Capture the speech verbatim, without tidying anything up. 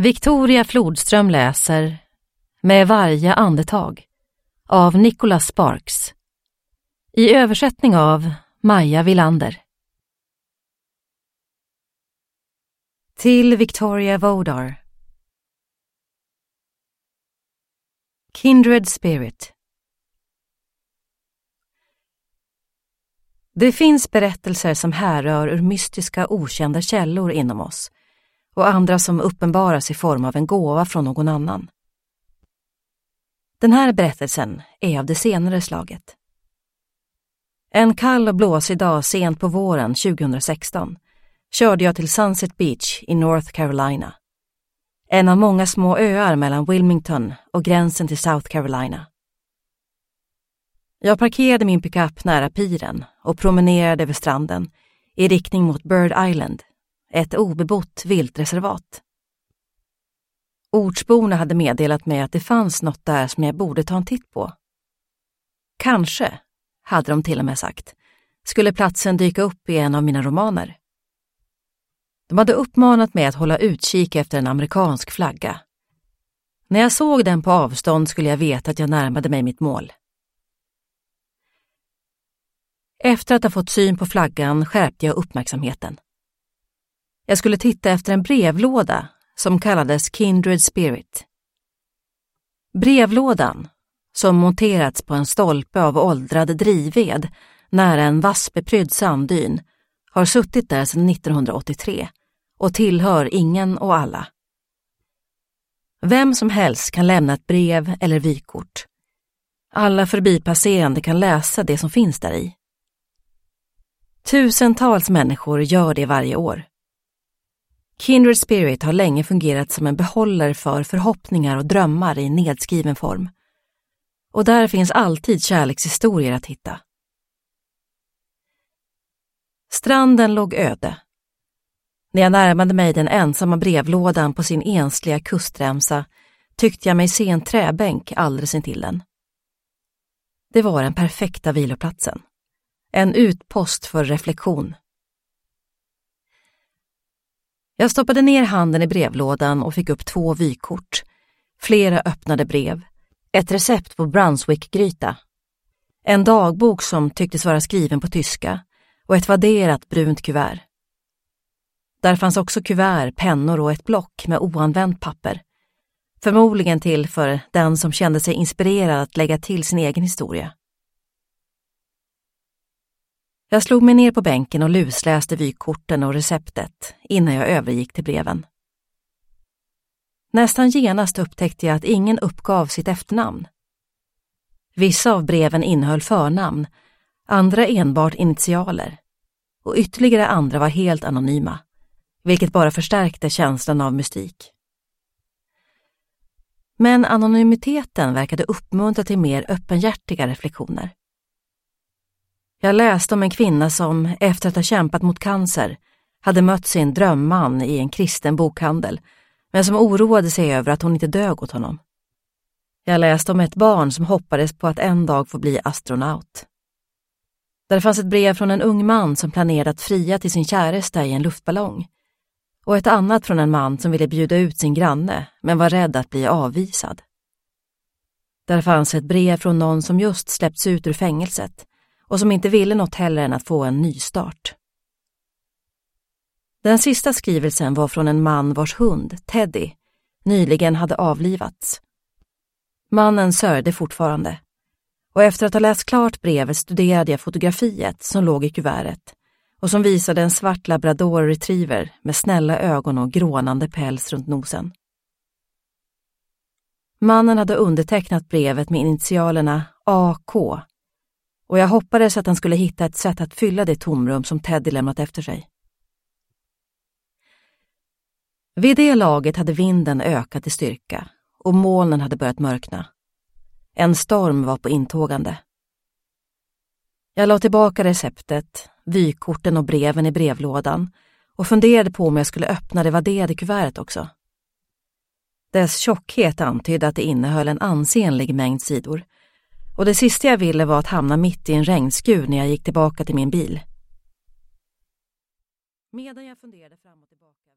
Victoria Flodström läser Med varje andetag av Nicholas Sparks i översättning av Maja Villander. Till Victoria Vodar. Kindred Spirit. Det finns berättelser som härrör ur mystiska okända källor inom oss och andra som uppenbaras i form av en gåva från någon annan. Den här berättelsen är av det senare slaget. En kall och blåsig dag sent på våren tjugohundrasexton körde jag till Sunset Beach i North Carolina. En av många små öar mellan Wilmington och gränsen till South Carolina. Jag parkerade min pickup nära piren och promenerade över stranden i riktning mot Bird Island, ett obebott viltreservat. Ortsborna hade meddelat mig att det fanns något där som jag borde ta en titt på. Kanske, hade de till och med sagt, skulle platsen dyka upp i en av mina romaner. De hade uppmanat mig att hålla utkik efter en amerikansk flagga. När jag såg den på avstånd skulle jag veta att jag närmade mig mitt mål. Efter att ha fått syn på flaggan skärpte jag uppmärksamheten. Jag skulle titta efter en brevlåda som kallades Kindred Spirit. Brevlådan, som monterats på en stolpe av åldrad drivved nära en vassbeprydd sanddyn, har suttit där sedan nittonhundraåttiotre och tillhör ingen och alla. Vem som helst kan lämna ett brev eller vykort. Alla förbipasserande kan läsa det som finns där i. Tusentals människor gör det varje år. Kindred Spirit har länge fungerat som en behållare för förhoppningar och drömmar i nedskriven form. Och där finns alltid kärlekshistorier att hitta. Stranden låg öde. När jag närmade mig den ensamma brevlådan på sin ensliga kustremsa tyckte jag mig se en träbänk alldeles intill den. Det var den perfekta viloplatsen. En utpost för reflektion. Jag stoppade ner handen i brevlådan och fick upp två vykort, flera öppnade brev, ett recept på Brunswick-gryta, en dagbok som tycktes vara skriven på tyska och ett vadderat brunt kuvert. Där fanns också kuvert, pennor och ett block med oanvänt papper, förmodligen till för den som kände sig inspirerad att lägga till sin egen historia. Jag slog mig ner på bänken och lusläste vykorten och receptet innan jag övergick till breven. Nästan genast upptäckte jag att ingen uppgav sitt efternamn. Vissa av breven innehöll förnamn, andra enbart initialer och ytterligare andra var helt anonyma, vilket bara förstärkte känslan av mystik. Men anonymiteten verkade uppmuntra till mer öppenhjärtiga reflektioner. Jag läste om en kvinna som, efter att ha kämpat mot cancer, hade mött sin drömman i en kristen bokhandel, men som oroade sig över att hon inte dög åt honom. Jag läste om ett barn som hoppades på att en dag få bli astronaut. Där fanns ett brev från en ung man som planerade att fria till sin käresta i en luftballong, och ett annat från en man som ville bjuda ut sin granne, men var rädd att bli avvisad. Där fanns ett brev från någon som just släppts ut ur fängelset, och som inte ville något heller än att få en ny start. Den sista skrivelsen var från en man vars hund, Teddy, nyligen hade avlivats. Mannen sörjde fortfarande, och efter att ha läst klart brevet studerade jag fotografiet som låg i kuvertet och som visade en svart labrador retriever med snälla ögon och grånande päls runt nosen. Mannen hade undertecknat brevet med initialerna A K, och jag hoppades att han skulle hitta ett sätt att fylla det tomrum som Teddy lämnat efter sig. Vid det laget hade vinden ökat i styrka och molnen hade börjat mörkna. En storm var på intågande. Jag la tillbaka receptet, vykorten och breven i brevlådan och funderade på om jag skulle öppna det vadderade kuvertet också. Dess tjockhet antydde att det innehöll en ansenlig mängd sidor, och det sista jag ville var att hamna mitt i en regnskur när jag gick tillbaka till min bil. Medan jag funderade fram och tillbaka